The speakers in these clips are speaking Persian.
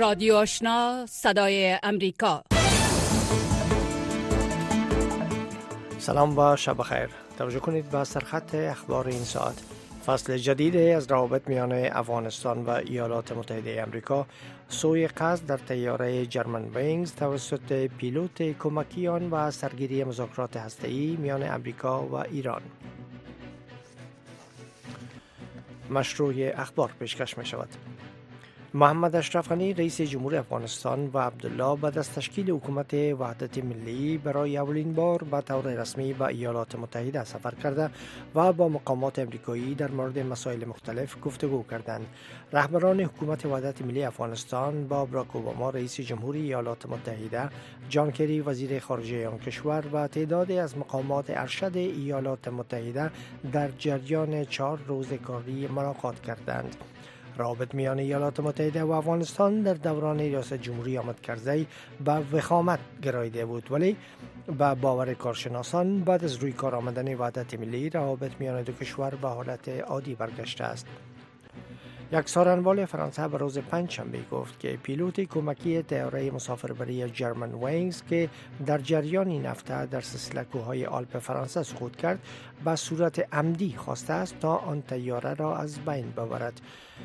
رادیو آشنا صدای امریکا. سلام و شب خیر. توجه کنید به سرخط اخبار این ساعت. فصل جدید از روابط میان افغانستان و ایالات متحده آمریکا سوی قصد در طیاره جرمن وینگز توسط پیلوت کمکی آن و سرگیری مذاکرات هسته‌ای میان آمریکا و ایران. مشروع اخبار پیشکش می شود. محمد اشرف غنی رئیس جمهور افغانستان و عبدالله بعد از تشکیل حکومت وحدت ملی برای اولین بار به طور رسمی به ایالات متحده سفر کرده و با مقامات امریکایی در مورد مسائل مختلف گفتگو کردند. رهبران حکومت وحدت ملی افغانستان با براک اوباما رئیس جمهور ایالات متحده، جان کری وزیر خارجه آن کشور و تعدادی از مقامات ارشد ایالات متحده در جریان 4 روز کاری ملاقات کردند. روابط میان ایالات متحده و افغانستان در دوران ریاست جمهوری احمد کرزی به وخامت گراییده بود، ولی به باور کارشناسان بعد از روی کار آمدن وحدت ملی روابط میان دو کشور به حالت عادی برگشته است. یک سخنران فرانسه به روز پنجشنبه گفت که پیلوت کمکی طیاره مسافربری جرمن وینگز که در جریان این هفته در سلسله کوههای آلپ فرانسه سقوط کرد به صورت عمدی خواسته است تا آن طیاره را از بین ببرد.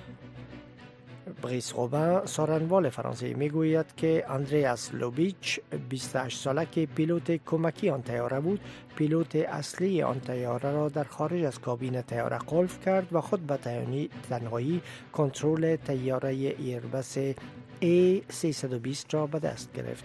بریس روبن سخنران فرانسه میگوید که اندریاس لوبیچ 28 ساله که پیلوت کمکی آن طیاره بود، پیلوت اصلی آن طیاره را در خارج از کابین طیاره قلف کرد و خود به تنهایی کنترل طیاره ایربس A320 را به دست گرفت.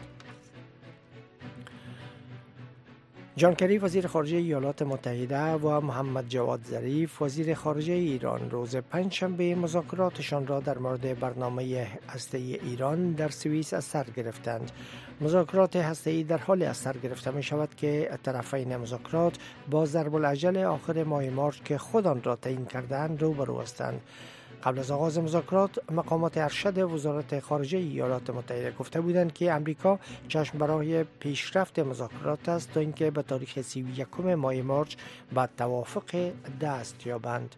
جان کری وزیر خارجه ایالات متحده و محمد جواد ظریف وزیر خارجه ایران روز پنجشنبه مذاکراتشان را در مورد برنامه هسته‌ای ایران در سوئیس از سر گرفتند. مذاکرات هسته‌ای در حال از سر گرفته می شود که طرفین مذاکرات با ضرب الاجل آخر ماه مارس که خود آن را تعیین کردند روبرو هستند. قبل از آغاز مذاکرات مقامات ارشد وزارت خارجه ایالات متحده گفته بودند که امریکا چشم برای پیشرفت مذاکرات است تا اینکه به تاریخ 31 ماه مارس به توافق دست یابند.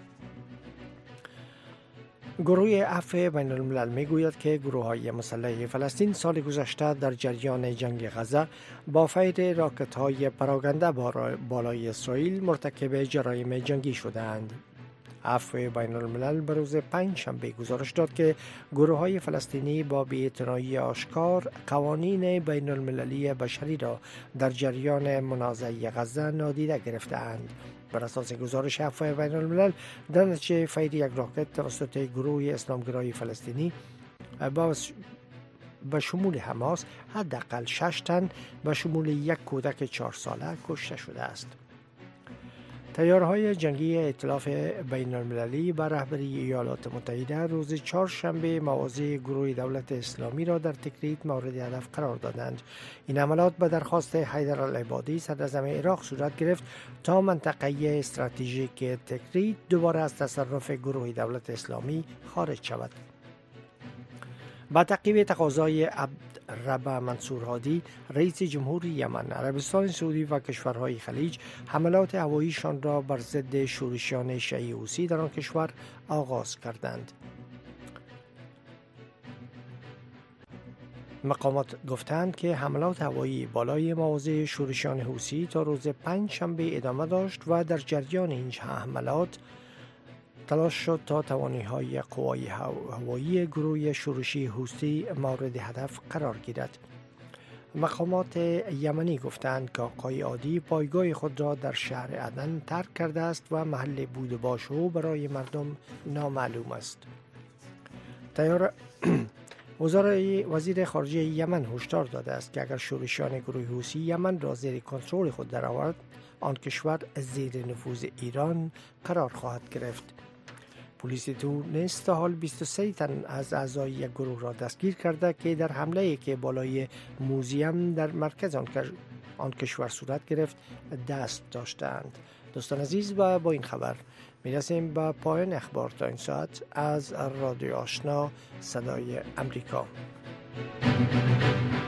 گروه عفو بین الملل می گوید که گروه های مسلح فلسطین سال گذشته در جریان جنگ غزه با فیر راکت های پراکنده بالای اسرائیل مرتکب جرایم جنگی شدند. عفو بین الملل به روز پنجشنبه گزارش داد که گروه های فلسطینی با بی‌اعتنایی آشکار قوانین بین المللی بشری را در جریان منازعه غزه نادیده گرفته‌اند. بر اساس گزارش عفو بین الملل در نتیجه فیر یک راکت توسط گروه اسلامگرای فلسطینی به شمول حماس حداقل 6 تن به شمول یک کودک 4 ساله کشته شده است. طیاره‌های جنگی ائتلاف بین المللی به رهبری ایالات متحده روز چهارشنبه مواضع گروه دولت اسلامی را در تکریت مورد هدف قرار دادند. این حملات به درخواست حیدر العبادی صدراعظم عراق صورت گرفت تا منطقه استراتژیک تکریت دوباره از تصرف گروه دولت اسلامی خارج شود. با تعقیب تقاضای عبدالرب منصور هادی رئیس جمهور یمن، عربستان سعودی و کشورهای خلیج حملات هواییشان را بر ضد شورشیان شیعی حوثی در آن کشور آغاز کردند. مقامات گفتند که حملات هوایی بالای مواضع شورشیان حوثی تا روز پنجشنبه ادامه داشت و در جریان این حملات تلاش شد تا توانایی‌های قوای هوایی گروه شورشی حوثی مورد هدف قرار گیرد. مقامات یمنی گفتند که آقای عادی پایگاه خود را در شهر عدن ترک کرده است و محل بود و باش او برای مردم نامعلوم است. وزیر خارجه یمن هشدار داده است که اگر شورشیان گروه حوثی یمن را زیر کنترل خود درآورد، آن کشور زیر نفوذ ایران قرار خواهد گرفت. پلیس تونس تا حال 23 تن از اعضای یک گروه را دستگیر کرده که در حمله‌ای که بالای موزیم در مرکز آن کشور صورت گرفت دست داشتند. دوستان عزیز، با این خبر میرسیم به پایان اخبار تا این ساعت از رادیو آشنا صدای امریکا.